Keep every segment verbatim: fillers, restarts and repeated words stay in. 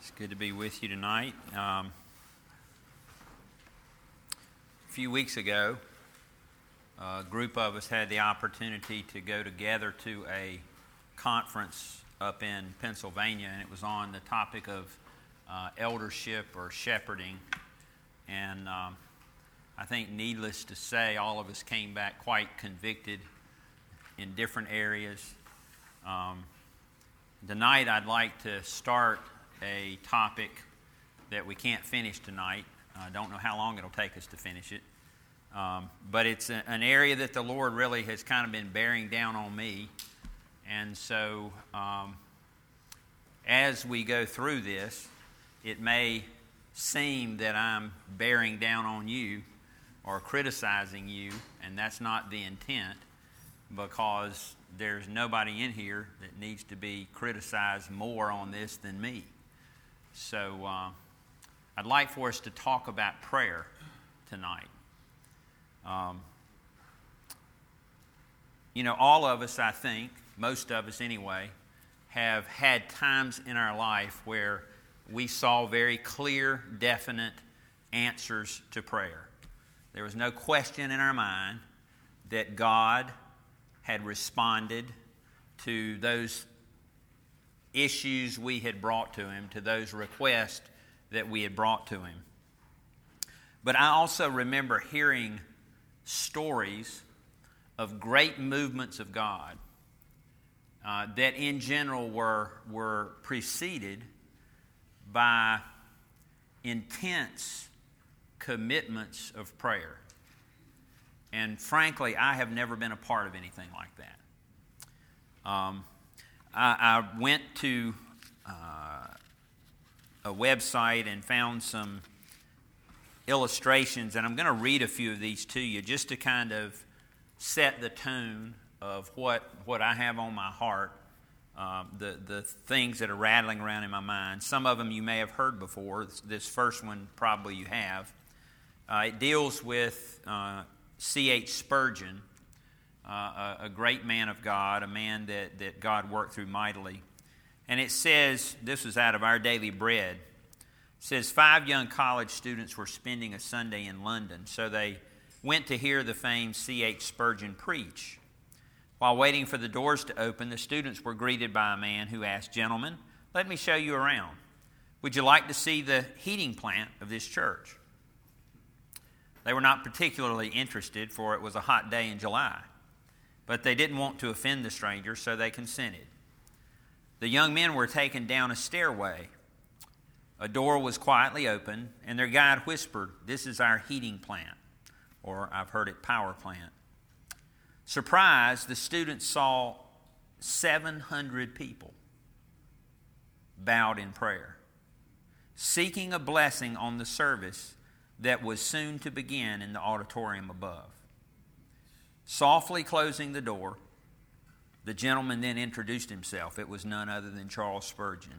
It's good to be with you tonight. Um, a few weeks ago, a group of us had the opportunity to go together to a conference up in Pennsylvania, and it was on the topic of uh, eldership or shepherding. And um, I think, needless to say, all of us came back quite convicted in different areas. Um, tonight, I'd like to start a topic that we can't finish tonight. I don't know how long it'll take us to finish it. Um, but it's a, an area that the Lord really has kind of been bearing down on me. And so um, as we go through this, it may seem that I'm bearing down on you or criticizing you, and that's not the intent, because there's nobody in here that needs to be criticized more on this than me. So uh, I'd like for us to talk about prayer tonight. Um, you know, all of us, I think, most of us anyway, have had times in our life where we saw very clear, definite answers to prayer. There was no question in our mind that God had responded to those issues we had brought to Him, to those requests that we had brought to Him. But I also remember hearing stories of great movements of God uh, that in general were, were preceded by intense commitments of prayer. And frankly, I have never been a part of anything like that. Um, I, I went to uh, a website and found some illustrations, and I'm going to read a few of these to you just to kind of set the tone of what, what I have on my heart, uh, the, the things that are rattling around in my mind. Some of them you may have heard before. This first one probably you have. Uh, it deals with uh, C H Spurgeon, uh, a, a great man of God, a man that, that God worked through mightily. And it says, this is out of Our Daily Bread, it says, five young college students were spending a Sunday in London, so they went to hear the famed C H Spurgeon preach. While waiting for the doors to open, the students were greeted by a man who asked, "Gentlemen, let me show you around. Would you like to see the heating plant of this church?" They were not particularly interested, for it was a hot day in July. But they didn't want to offend the stranger, so they consented. The young men were taken down a stairway. A door was quietly opened, and their guide whispered, "This is our heating plant," or I've heard it, power plant. Surprised, the students saw seven hundred people bowed in prayer, seeking a blessing on the service that was soon to begin in the auditorium above. Softly closing the door, the gentleman then introduced himself. It was none other than Charles Spurgeon.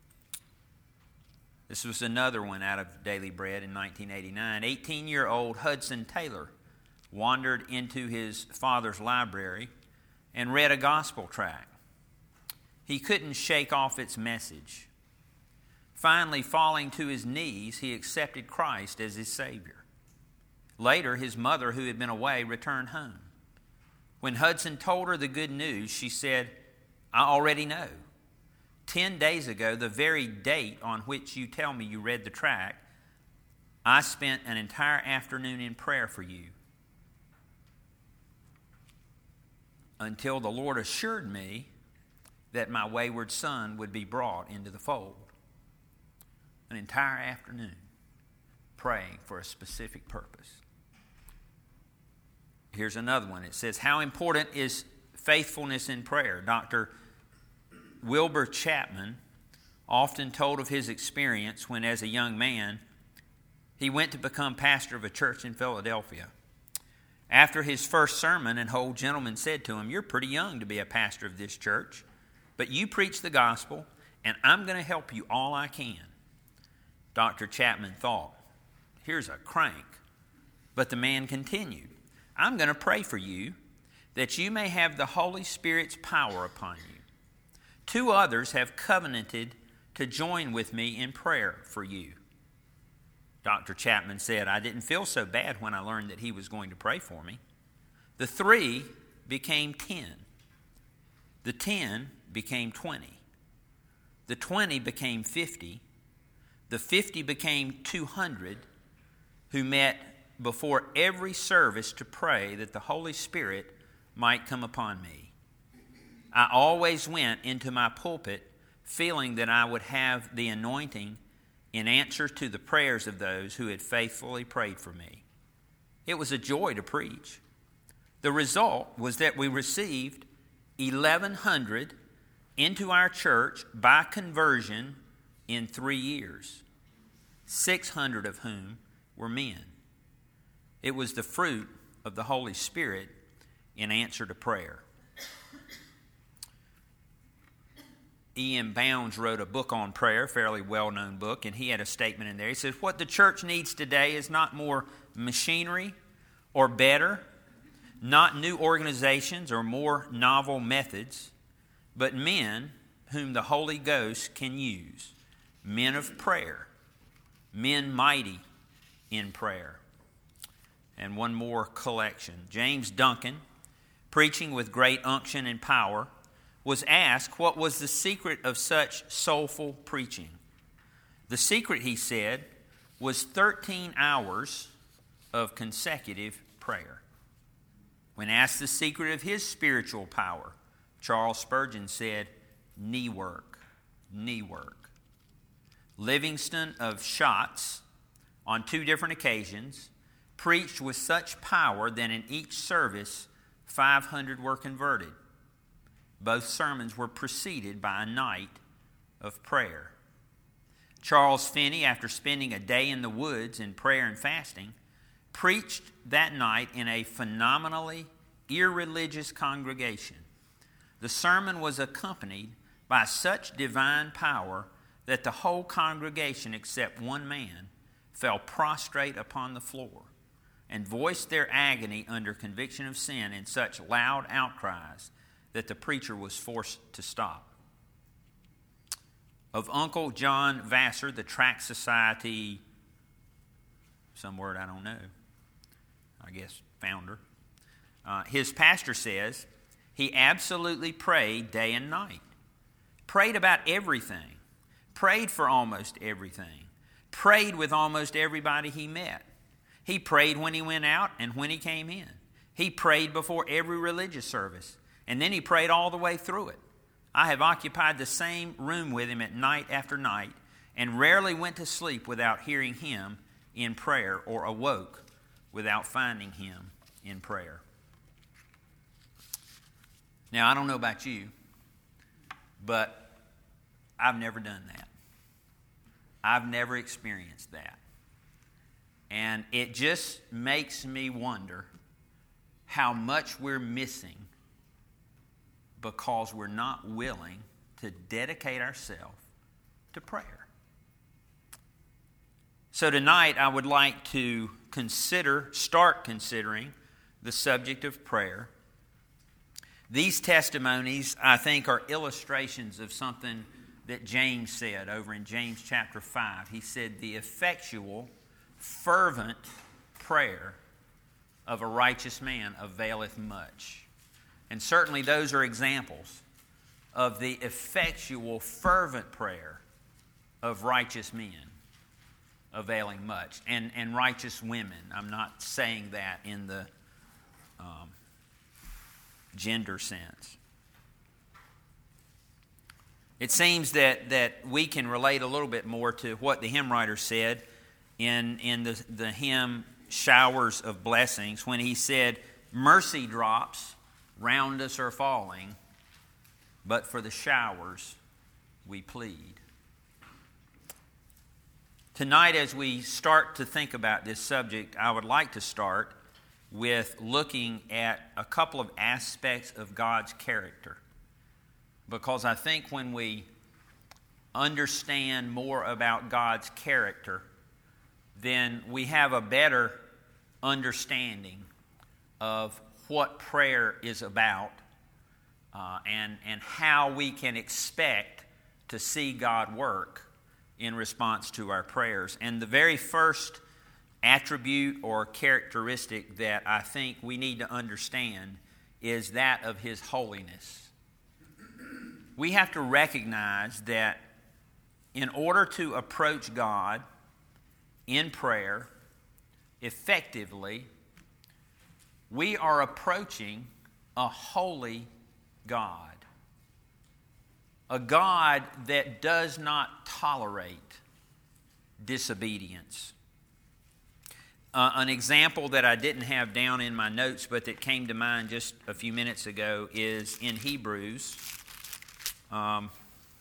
This was another one out of Daily Bread in nineteen eighty-nine. eighteen-year-old Hudson Taylor wandered into his father's library and read a gospel tract. He couldn't shake off its message. Finally, falling to his knees, he accepted Christ as his Savior. Later, his mother, who had been away, returned home. When Hudson told her the good news, she said, "I already know. Ten days ago, the very date on which you tell me you read the tract, I spent an entire afternoon in prayer for you, until the Lord assured me that my wayward son would be brought into the fold." An entire afternoon praying for a specific purpose. Here's another one. It says, "How important is faithfulness in prayer?" Doctor Wilbur Chapman often told of his experience when, as a young man, he went to become pastor of a church in Philadelphia. After his first sermon, an old gentleman said to him, "You're pretty young to be a pastor of this church, but you preach the gospel, and I'm going to help you all I can." Doctor Chapman thought, "Here's a crank." But the man continued, "I'm going to pray for you that you may have the Holy Spirit's power upon you. Two others have covenanted to join with me in prayer for you." Doctor Chapman said, "I didn't feel so bad when I learned that he was going to pray for me." The three became ten. The ten became twenty. The twenty became fifty. The fifty became two hundred, who met before every service to pray that the Holy Spirit might come upon me. I always went into my pulpit feeling that I would have the anointing in answer to the prayers of those who had faithfully prayed for me. It was a joy to preach. The result was that we received eleven hundred into our church by conversion in three years, six hundred of whom were men. It was the fruit of the Holy Spirit in answer to prayer. E M Bounds wrote a book on prayer, a fairly well-known book, and he had a statement in there. He says, "What the church needs today is not more machinery or better, not new organizations or more novel methods, but men whom the Holy Ghost can use, men of prayer, men mighty in prayer." And one more collection. James Duncan, preaching with great unction and power, was asked what was the secret of such soulful preaching. The secret, he said, was thirteen hours of consecutive prayer. When asked the secret of his spiritual power, Charles Spurgeon said, knee work, knee work. Livingston of Shotts, on two different occasions, preached with such power that in each service five hundred were converted. Both sermons were preceded by a night of prayer. Charles Finney, after spending a day in the woods in prayer and fasting, preached that night in a phenomenally irreligious congregation. The sermon was accompanied by such divine power that the whole congregation, except one man, fell prostrate upon the floor and voiced their agony under conviction of sin in such loud outcries that the preacher was forced to stop. Of Uncle John Vassar, the Tract Society, some word I don't know, I guess founder, uh, his pastor says he absolutely prayed day and night. Prayed about everything. Prayed for almost everything. Prayed with almost everybody he met. He prayed when he went out and when he came in. He prayed before every religious service. And then he prayed all the way through it. I have occupied the same room with him at night after night and rarely went to sleep without hearing him in prayer or awoke without finding him in prayer. Now, I don't know about you, but I've never done that. I've never experienced that. And it just makes me wonder how much we're missing because we're not willing to dedicate ourselves to prayer. So tonight I would like to consider, start considering the subject of prayer. These testimonies, I think, are illustrations of something that James said over in James chapter five. He said, "The effectual, fervent prayer of a righteous man availeth much." And certainly those are examples of the effectual, fervent prayer of righteous men availing much, and, and righteous women. I'm not saying that in the um, gender sense. It seems that, that we can relate a little bit more to what the hymn writer said in, in the, the hymn Showers of Blessings, when he said, "Mercy drops round us are falling, but for the showers we plead." Tonight, as we start to think about this subject, I would like to start with looking at a couple of aspects of God's character. Because I think when we understand more about God's character, then we have a better understanding of what prayer is about uh, and, and how we can expect to see God work in response to our prayers. And the very first attribute or characteristic that I think we need to understand is that of His holiness. We have to recognize that in order to approach God in prayer effectively, we are approaching a holy God. A God that does not tolerate disobedience. Uh, an example that I didn't have down in my notes but that came to mind just a few minutes ago is in Hebrews. Um,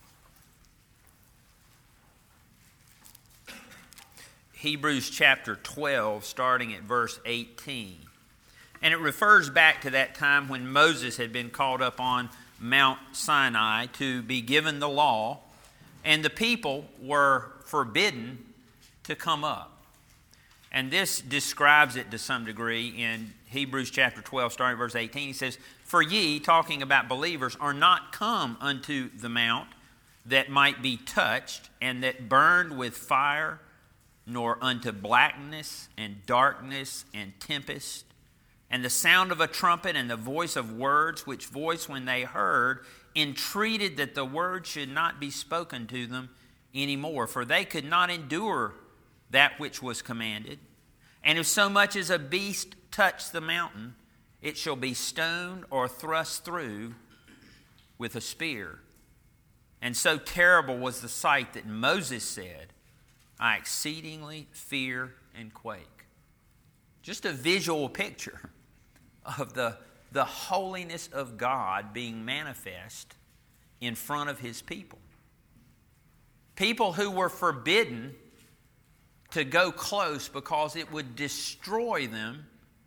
Hebrews chapter twelve, starting at verse eighteen. And it refers back to that time when Moses had been called up on Mount Sinai to be given the law, and the people were forbidden to come up. And this describes it to some degree in Hebrews chapter twelve, starting at verse eighteen. He says, "For ye," talking about believers, "are not come unto the mount that might be touched, and that burned with fire, nor unto blackness and darkness and tempest, and the sound of a trumpet and the voice of words, which voice when they heard, entreated that the word should not be spoken to them any more. For they could not endure that which was commanded. And if so much as a beast touch the mountain, it shall be stoned or thrust through with a spear. And so terrible was the sight that Moses said, I exceedingly fear and quake." Just a visual picture of the, the holiness of God being manifest in front of His people. People who were forbidden to go close because it would destroy them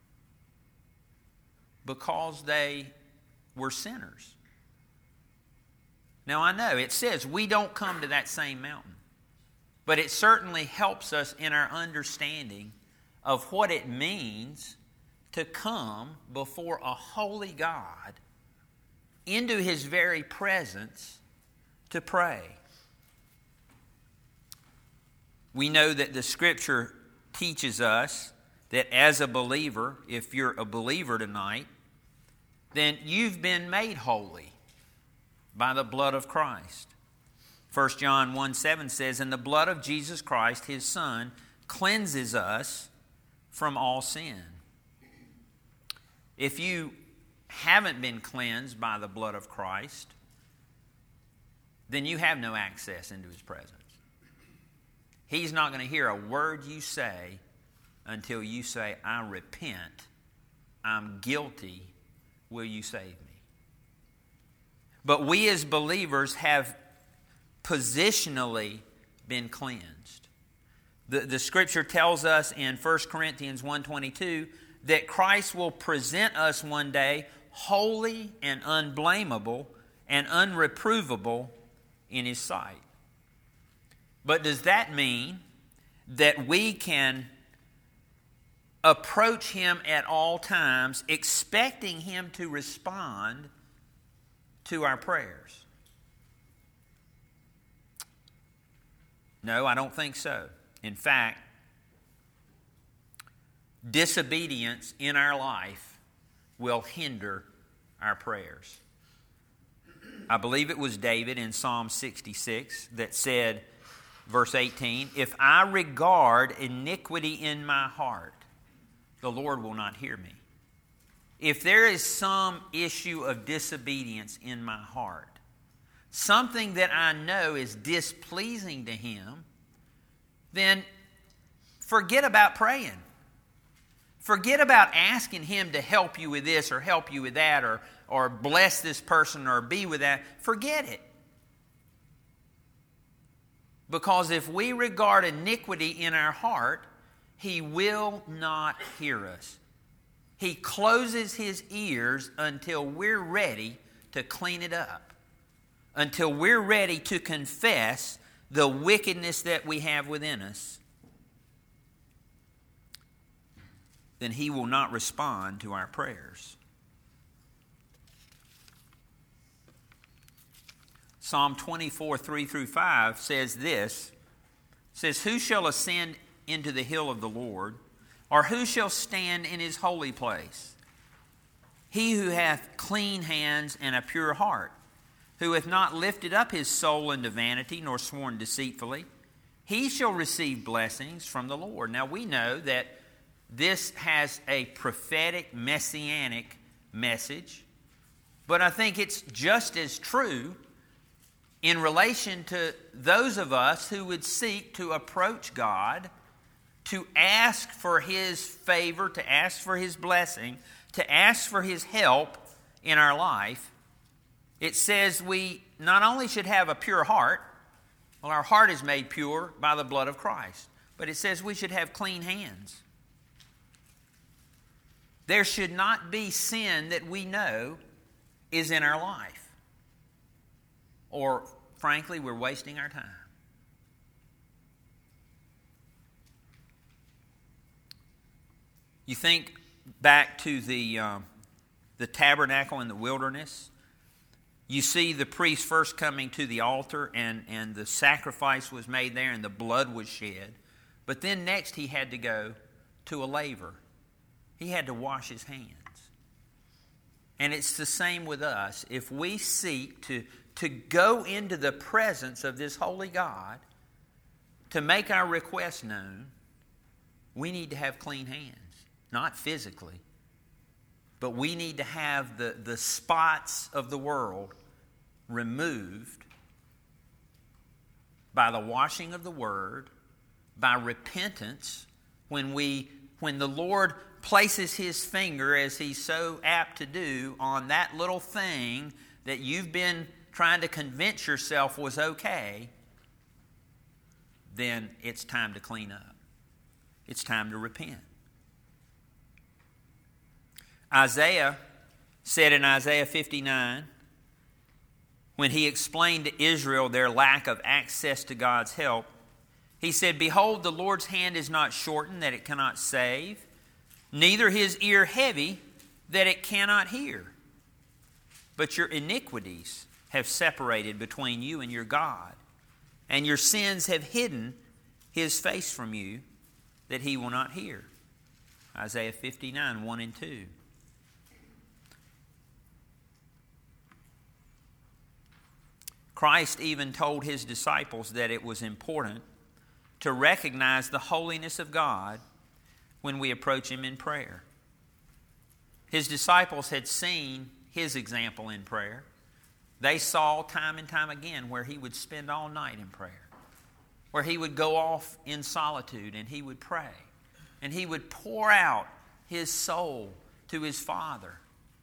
because they were sinners. Now I know it says we don't come to that same mountain, but it certainly helps us in our understanding of what it means to come before a holy God into His very presence to pray. We know that the Scripture teaches us that as a believer, if you're a believer tonight, then you've been made holy by the blood of Christ. First John one seven says, "And the blood of Jesus Christ, His Son, cleanses us from all sin." If you haven't been cleansed by the blood of Christ, then you have no access into His presence. He's not going to hear a word you say until you say, "I repent, I'm guilty, will you save me?" But we as believers have positionally been cleansed. The, the Scripture tells us in First Corinthians one twenty-two that Christ will present us one day holy and unblameable and unreprovable in His sight. But does that mean that we can approach Him at all times expecting Him to respond to our prayers? No, I don't think so. In fact, disobedience in our life will hinder our prayers. I believe it was David in Psalm sixty-six that said, verse eighteen, "If I regard iniquity in my heart, the Lord will not hear me." If there is some issue of disobedience in my heart, something that I know is displeasing to Him, then forget about praying. Forget about asking Him to help you with this or help you with that or, or bless this person or be with that. Forget it. Because if we regard iniquity in our heart, He will not hear us. He closes His ears until we're ready to clean it up, until we're ready to confess the wickedness that we have within us. Then He will not respond to our prayers. Psalm twenty-four, three through five says this. It says, "Who shall ascend into the hill of the Lord? Or who shall stand in his holy place? He who hath clean hands and a pure heart, who hath not lifted up his soul into vanity, nor sworn deceitfully, he shall receive blessings from the Lord." Now we know that this has a prophetic, messianic message, but I think it's just as true in relation to those of us who would seek to approach God, to ask for His favor, to ask for His blessing, to ask for His help in our life. It says we not only should have a pure heart, well, our heart is made pure by the blood of Christ, but it says we should have clean hands. There should not be sin that we know is in our life, or frankly, we're wasting our time. You think back to the uh, the tabernacle in the wilderness. You see the priest first coming to the altar, and, and the sacrifice was made there and the blood was shed. But then next he had to go to a laver. He had to wash his hands. And it's the same with us. If we seek to, to go into the presence of this holy God, to make our request known, we need to have clean hands. Not physically, but we need to have the, the spots of the world removed by the washing of the Word, by repentance. When we, when the Lord places His finger, as He's so apt to do, on that little thing that you've been trying to convince yourself was okay, then it's time to clean up. It's time to repent. Isaiah said in Isaiah fifty-nine, when he explained to Israel their lack of access to God's help, he said, "Behold, the Lord's hand is not shortened that it cannot save, neither His ear heavy that it cannot hear. But your iniquities have separated between you and your God, and your sins have hidden His face from you, that He will not hear." Isaiah fifty-nine, one and two. Christ even told His disciples that it was important to recognize the holiness of God when we approach Him in prayer. His disciples had seen His example in prayer. They saw time and time again where He would spend all night in prayer, where He would go off in solitude and He would pray, and He would pour out His soul to His Father.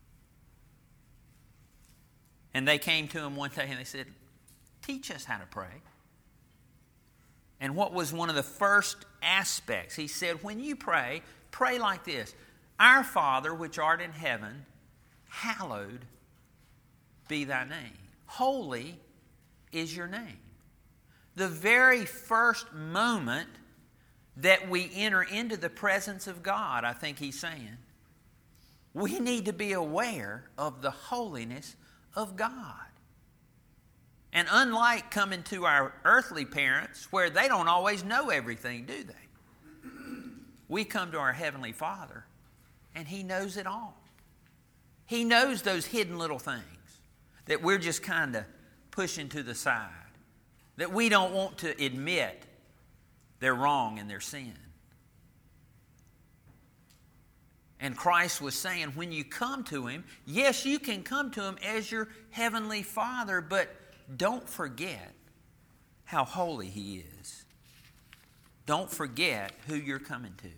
And they came to Him one day and they said, "Teach us how to pray." And what was one of the first aspects? He said, when you pray, pray like this: "Our Father which art in heaven, hallowed be thy name." Holy is your name. The very first moment that we enter into the presence of God, I think he's saying, we need to be aware of the holiness of God. And unlike coming to our earthly parents, where they don't always know everything, do they? We come to our Heavenly Father, and He knows it all. He knows those hidden little things that we're just kind of pushing to the side, that we don't want to admit they're wrong and their sin. And Christ was saying, when you come to Him, yes, you can come to Him as your Heavenly Father, but don't forget how holy He is. Don't forget who you're coming to.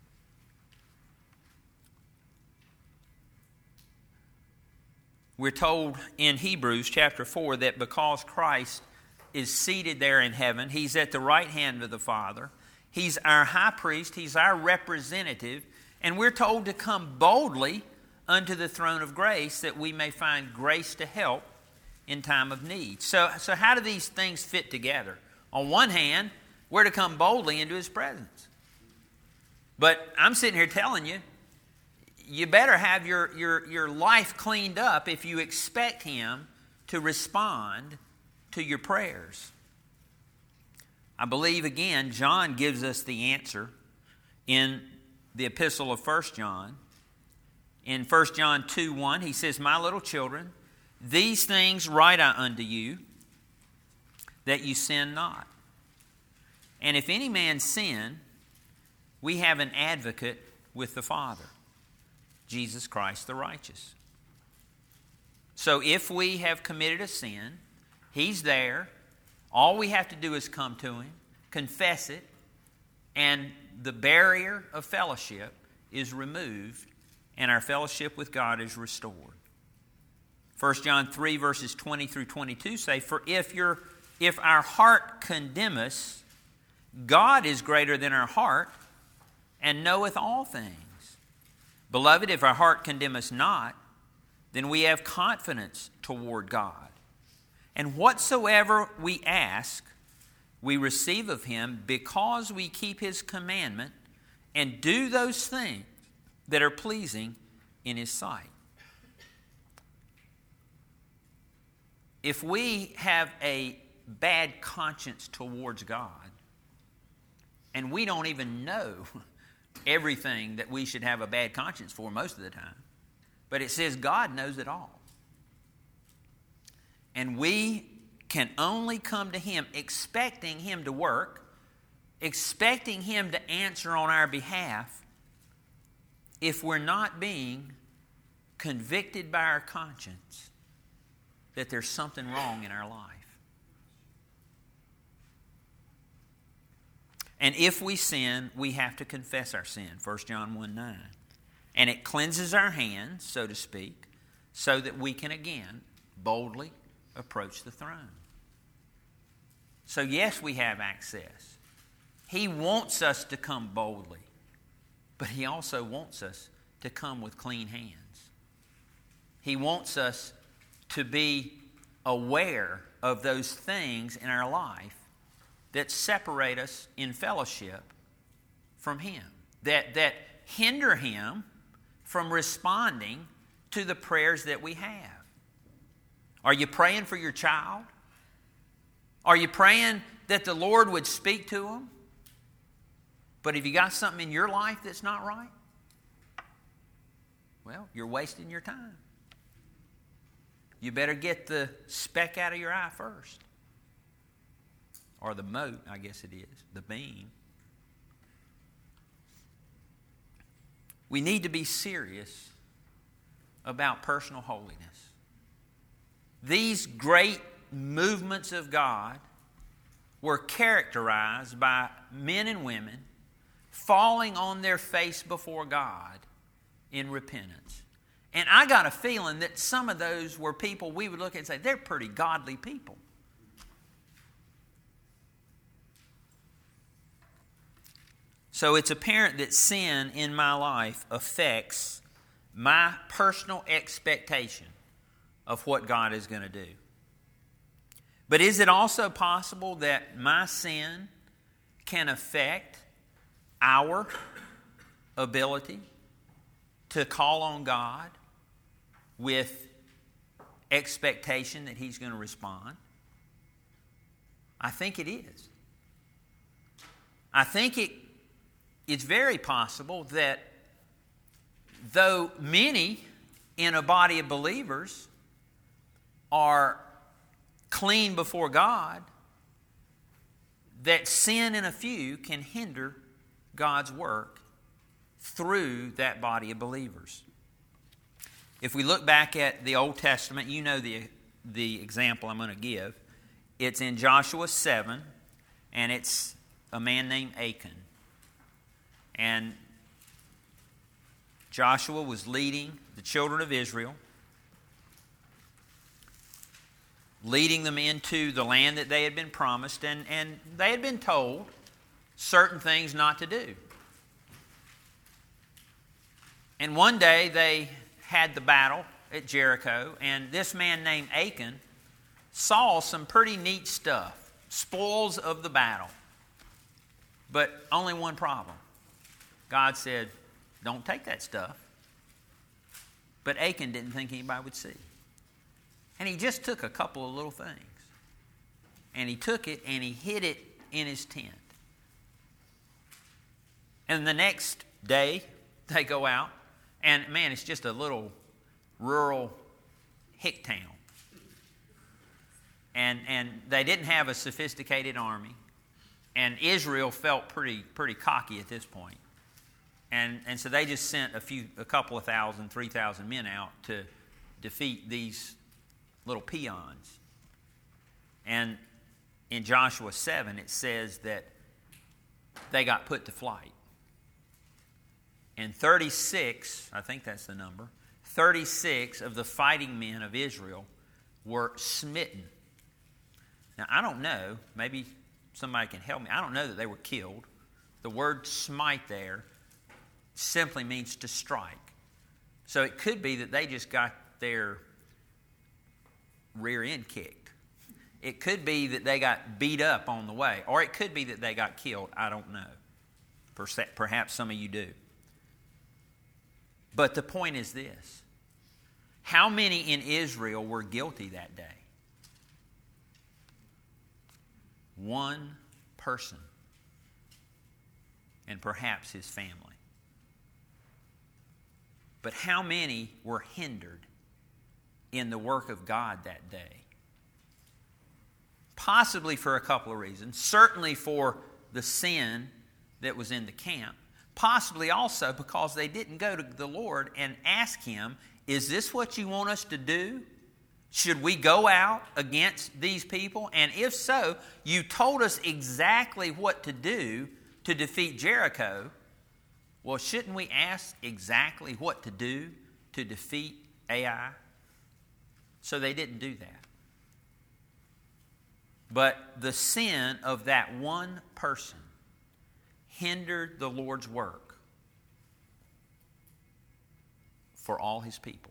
We're told in Hebrews chapter four that because Christ is seated there in heaven, He's at the right hand of the Father. He's our high priest. He's our representative. And we're told to come boldly unto the throne of grace that we may find grace to help in time of need. So, so how do these things fit together? On one hand, we're to come boldly into His presence. But I'm sitting here telling you, you better have your, your, your life cleaned up if you expect Him to respond to your prayers? I believe, again, John gives us the answer in the epistle of First John. In First John two one, he says, "My little children, these things write I unto you, that you sin not. And if any man sin, we have an advocate with the Father, Jesus Christ the righteous." So if we have committed a sin, He's there. All we have to do is come to Him, confess it, and the barrier of fellowship is removed, and our fellowship with God is restored. First John three, verses twenty through twenty-two say, "For if your if our heart condemn us, God is greater than our heart, and knoweth all things. Beloved, if our heart condemn us not, then we have confidence toward God. And whatsoever we ask, we receive of Him, because we keep His commandment and do those things that are pleasing in His sight." If we have a bad conscience towards God, and we don't even know everything that we should have a bad conscience for most of the time, but it says God knows it all. And we can only come to Him expecting Him to work, expecting Him to answer on our behalf, if we're not being convicted by our conscience that there's something wrong in our life. And if we sin, we have to confess our sin, First John one nine. And it cleanses our hands, so to speak, so that we can again boldly approach the throne. So yes, we have access. He wants us to come boldly, but He also wants us to come with clean hands. He wants us to be aware of those things in our life that separate us in fellowship from Him, that, that hinder Him from responding to the prayers that we have. Are you praying for your child? Are you praying that the Lord would speak to them? But have you got something in your life that's not right? Well, you're wasting your time. You better get the speck out of your eye first. Or the mote, I guess it is, the beam. We need to be serious about personal holiness. These great movements of God were characterized by men and women falling on their face before God in repentance. And I got a feeling that some of those were people we would look at and say, they're pretty godly people. So it's apparent that sin in my life affects my personal expectation of what God is going to do. But is it also possible that my sin can affect our ability to call on God with expectation that He's going to respond? I think it is. I think it, it's very possible that though many in a body of believers are clean before God, that sin in a few can hinder God's work through that body of believers. If we look back at the Old Testament, you know the, the example I'm going to give. It's in Joshua seven, and it's a man named Achan. And Joshua was leading the children of Israel, leading them into the land that they had been promised, and, and they had been told certain things not to do. And one day they had the battle at Jericho, and this man named Achan saw some pretty neat stuff, spoils of the battle. But only one problem. God said, don't take that stuff. But Achan didn't think anybody would see. And he just took a couple of little things. And he took it and he hid it in his tent. And the next day, they go out, and man, it's just a little rural hick town. And, and they didn't have a sophisticated army. And Israel felt pretty pretty cocky at this point. And, and so they just sent a few, a couple of thousand, three thousand men out to defeat these little peons. And in Joshua seven, it says that they got put to flight. And thirty-six, I think that's the number, thirty-six of the fighting men of Israel were smitten. Now, I don't know, maybe somebody can help me. I don't know that they were killed. The word smite there simply means to strike. So it could be that they just got their rear end kicked. It could be that they got beat up on the way. Or it could be that they got killed. I don't know. Perhaps some of you do. But the point is this. How many in Israel were guilty that day? One person. And perhaps his family. But how many were hindered in the work of God that day? Possibly for a couple of reasons. Certainly for the sin that was in the camp. Possibly also because they didn't go to the Lord and ask Him, is this what you want us to do? Should we go out against these people? And if so, you told us exactly what to do to defeat Jericho. Well, shouldn't we ask exactly what to do to defeat Ai? So they didn't do that. But the sin of that one person hindered the Lord's work for all His people.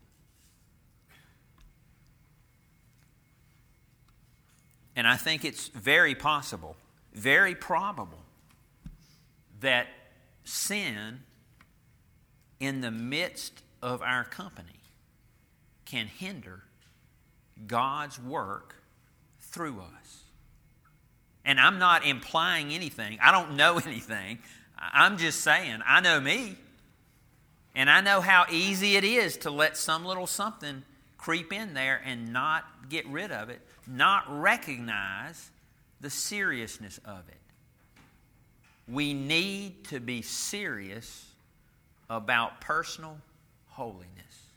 And I think it's very possible, very probable, that sin in the midst of our company can hinder God's work through us. And I'm not implying anything. I don't know anything. I'm just saying, I know me. And I know how easy it is to let some little something creep in there and not get rid of it, not recognize the seriousness of it. We need to be serious about personal holiness.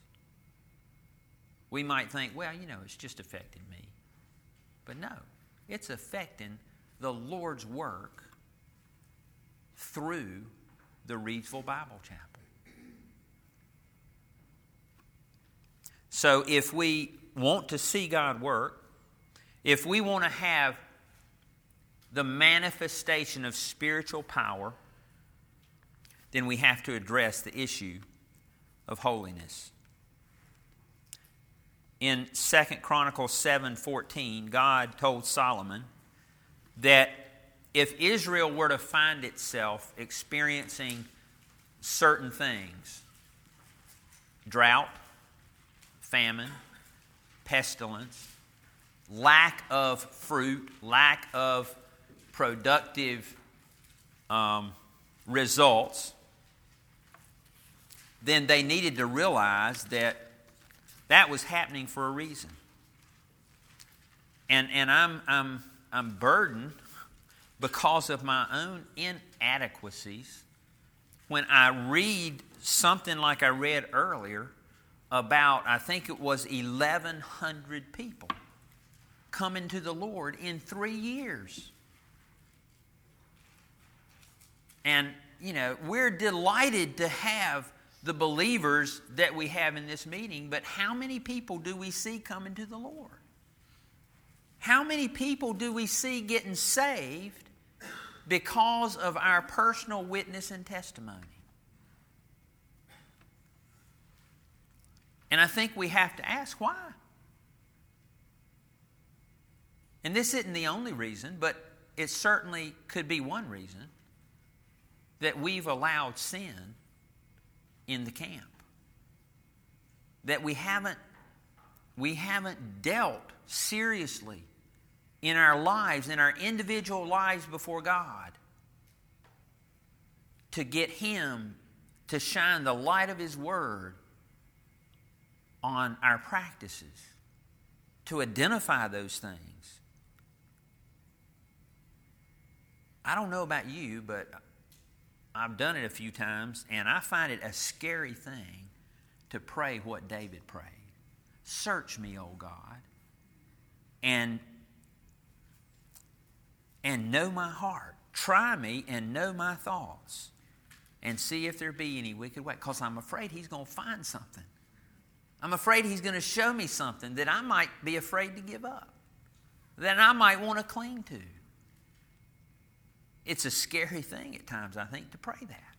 We might think, well, you know, it's just affected me. But no, it's affecting the Lord's work through the Reidsville Bible Chapel. So if we want to see God work, if we want to have the manifestation of spiritual power, then we have to address the issue of holiness. In Second Chronicles seven fourteen, God told Solomon that if Israel were to find itself experiencing certain things, drought, famine, pestilence, lack of fruit, lack of productive um, results, then they needed to realize that that was happening for a reason. And and I'm I'm I'm burdened because of my own inadequacies when I read something like I read earlier about, I think it was eleven hundred people coming to the Lord in three years. And, you know, we're delighted to have the believers that we have in this meeting, but how many people do we see coming to the Lord? How many people do we see getting saved because of our personal witness and testimony? And I think we have to ask why. And this isn't the only reason, but it certainly could be one reason that we've allowed sin in the camp. That we haven't, we haven't dealt seriously in our lives, in our individual lives before God, to get Him to shine the light of His Word on our practices, to identify those things. I don't know about you, but I've done it a few times, and I find it a scary thing to pray what David prayed. Search me, O God, and, and know my heart. Try me and know my thoughts, and see if there be any wicked way, because I'm afraid He's going to find something. I'm afraid He's going to show me something that I might be afraid to give up, that I might want to cling to. It's a scary thing at times, I think, to pray that.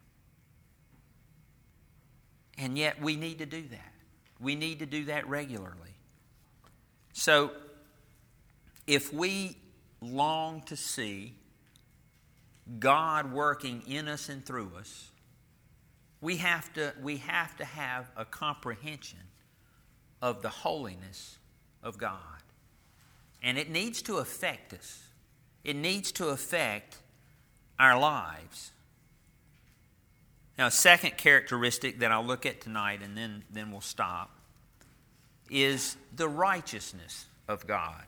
And yet we need to do that. We need to do that regularly. So, if we long to see God working in us and through us, we have to, we have to have a comprehension of the holiness of God. And it needs to affect us. It needs to affect our lives. Now, a second characteristic that I'll look at tonight, and then, then we'll stop, is the righteousness of God.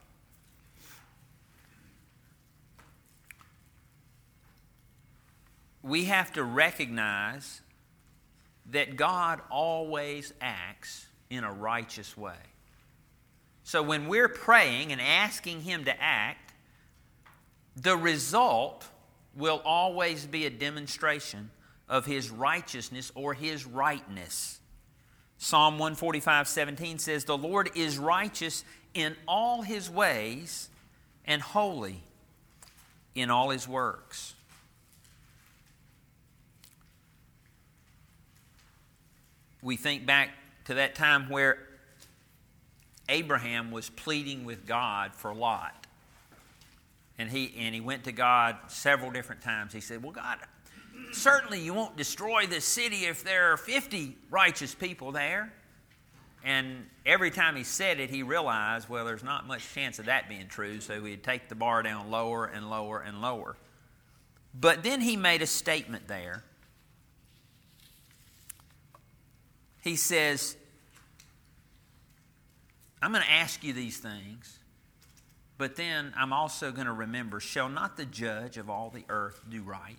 We have to recognize that God always acts in a righteous way. So when we're praying and asking Him to act, the result will always be a demonstration of His righteousness or His rightness. Psalm one forty-five seventeen says, "The Lord is righteous in all His ways and holy in all His works." We think back to that time where Abraham was pleading with God for Lot. And he, and he went to God several different times. He said, well, God, certainly you won't destroy this city if there are fifty righteous people there. And every time he said it, he realized, well, there's not much chance of that being true, so he'd take the bar down lower and lower and lower. But then he made a statement there. He says, I'm going to ask you these things, but then I'm also going to remember, shall not the judge of all the earth do right?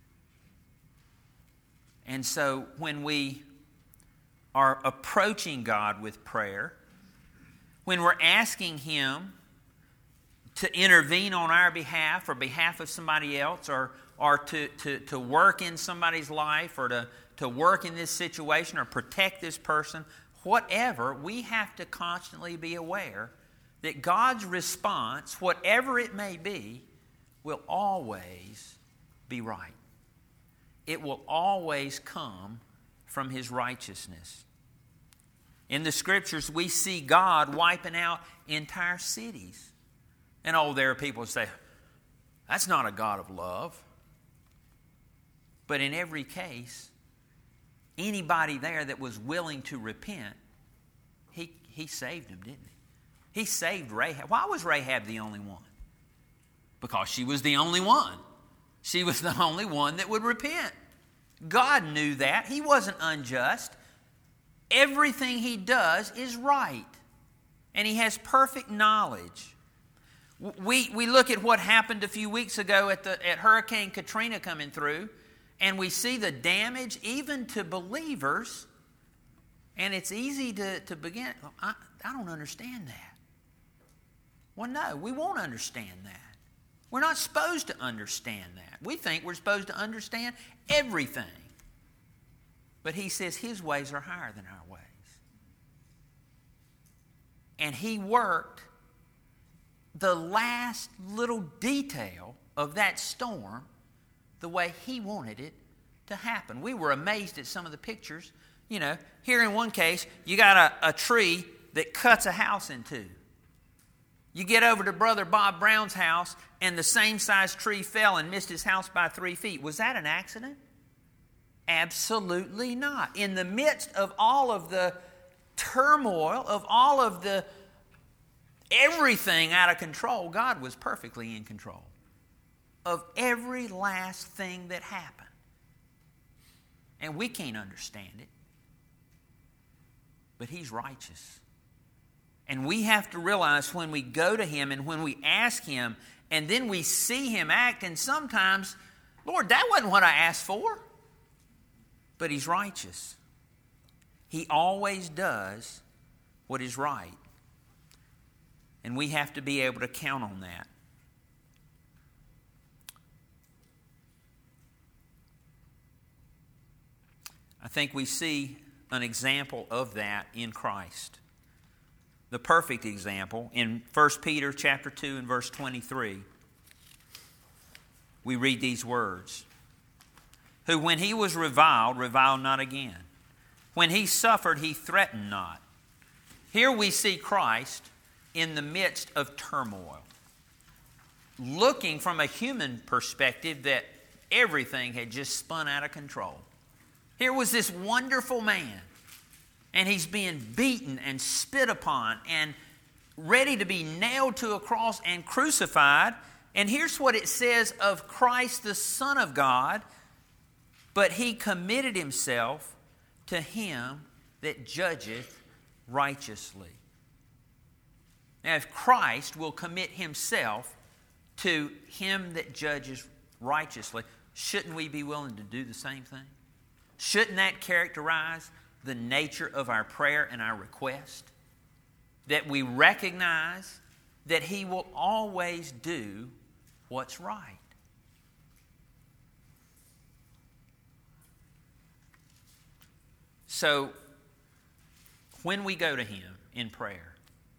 And so when we are approaching God with prayer, when we're asking Him to intervene on our behalf or behalf of somebody else, or, or to, to, to work in somebody's life, or to, to work in this situation or protect this person, whatever, we have to constantly be aware that God's response, whatever it may be, will always be right. It will always come from His righteousness. In the Scriptures, we see God wiping out entire cities. And oh, there are people who say, that's not a God of love. But in every case, anybody there that was willing to repent, he, he saved them, didn't he? He saved Rahab. Why was Rahab the only one? Because she was the only one. She was the only one that would repent. God knew that. He wasn't unjust. Everything He does is right. And He has perfect knowledge. We, we look at what happened a few weeks ago at, the, at Hurricane Katrina coming through, and we see the damage even to believers, and it's easy to, to begin, I, I don't understand that. Well, no, we won't understand that. We're not supposed to understand that. We think we're supposed to understand everything. But He says His ways are higher than our ways. And He worked the last little detail of that storm the way He wanted it to happen. We were amazed at some of the pictures. You know, here in one case, you got a, a tree that cuts a house in two. You get over to Brother Bob Brown's house, and the same size tree fell and missed his house by three feet. Was that an accident? Absolutely not. In the midst of all of the turmoil, of all of the everything out of control, God was perfectly in control of every last thing that happened. And we can't understand it. But He's righteous. And we have to realize when we go to Him and when we ask Him and then we see Him act, and sometimes, Lord, that wasn't what I asked for. But He's righteous. He always does what is right. And we have to be able to count on that. I think we see an example of that in Christ. The perfect example in First Peter chapter two and verse twenty-three. We read these words. Who when he was reviled, reviled not again. When he suffered, he threatened not. Here we see Christ in the midst of turmoil, looking from a human perspective that everything had just spun out of control. Here was this wonderful man, and he's being beaten and spit upon and ready to be nailed to a cross and crucified. And here's what it says of Christ, the Son of God. But he committed himself to him that judgeth righteously. Now, if Christ will commit himself to him that judges righteously, shouldn't we be willing to do the same thing? Shouldn't that characterize the nature of our prayer and our request? That we recognize that He will always do what's right. So, when we go to Him in prayer,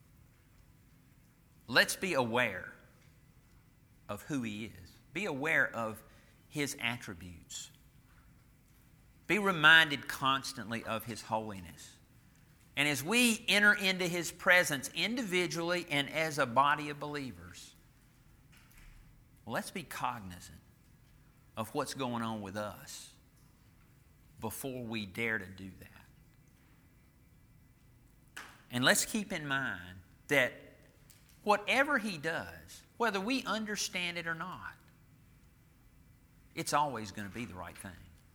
let's be aware of who He is. Be aware of His attributes. Be reminded constantly of His holiness. And as we enter into His presence individually and as a body of believers, let's be cognizant of what's going on with us before we dare to do that. And let's keep in mind that whatever He does, whether we understand it or not, it's always going to be the right thing.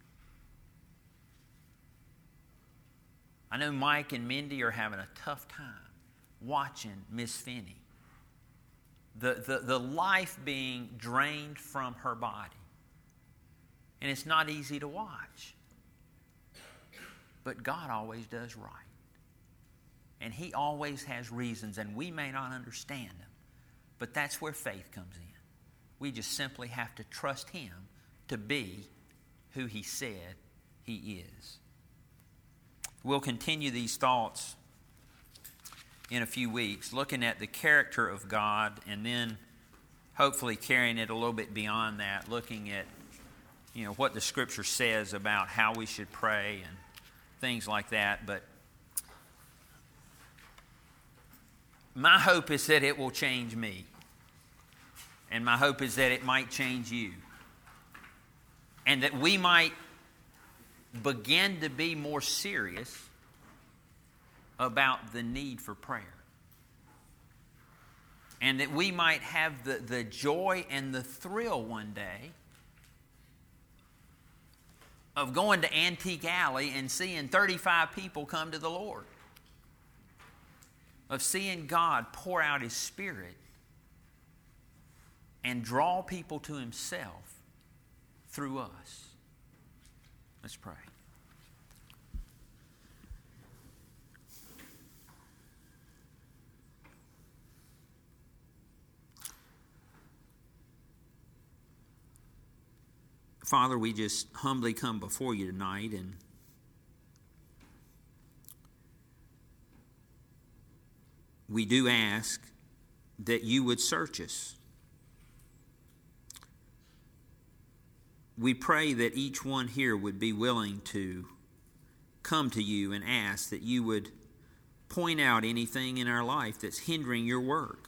I know Mike and Mindy are having a tough time watching Miss Finney. The, the, the life being drained from her body. And it's not easy to watch. But God always does right. And He always has reasons, and we may not understand them. But that's where faith comes in. We just simply have to trust Him to be who He said He is. We'll continue these thoughts in a few weeks, looking at the character of God, and then hopefully carrying it a little bit beyond that, looking at, you know, what the Scripture says about how we should pray and things like that. But my hope is that it will change me. And my hope is that it might change you. And that we might begin to be more serious about the need for prayer. And that we might have the, the joy and the thrill one day of going to Antique Alley and seeing thirty-five people come to the Lord. Of seeing God pour out His Spirit and draw people to Himself through us. Let's pray. Father, we just humbly come before You tonight, and we do ask that You would search us. We pray that each one here would be willing to come to You and ask that You would point out anything in our life that's hindering Your work.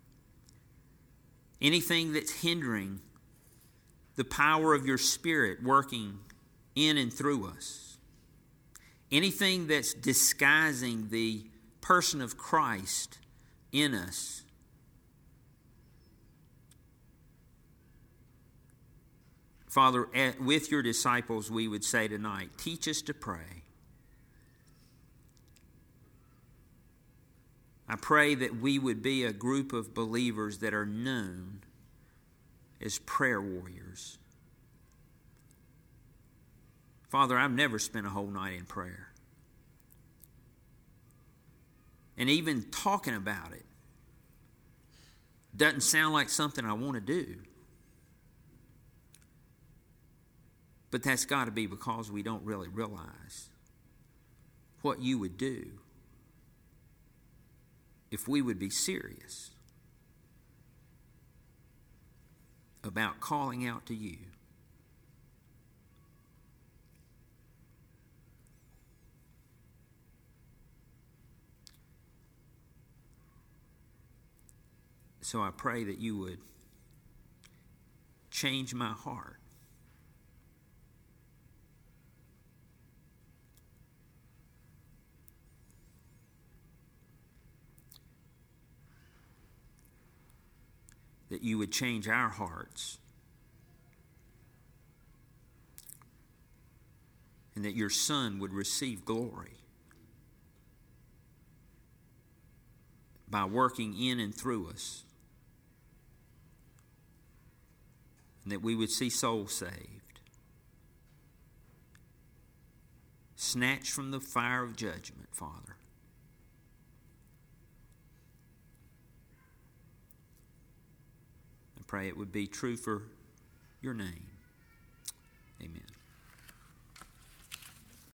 Anything that's hindering the power of Your Spirit working in and through us. Anything that's disguising the person of Christ in us. Father, with your disciples, we would say tonight, teach us to pray. I pray that we would be a group of believers that are known as prayer warriors. Father, I've never spent a whole night in prayer. And even talking about it doesn't sound like something I want to do. But that's got to be because we don't really realize what you would do if we would be serious about calling out to you. So I pray that you would change my heart. That you would change our hearts. And that your Son would receive glory by working in and through us. And that we would see souls saved, snatched from the fire of judgment, Father. I pray it would be true for your name. Amen.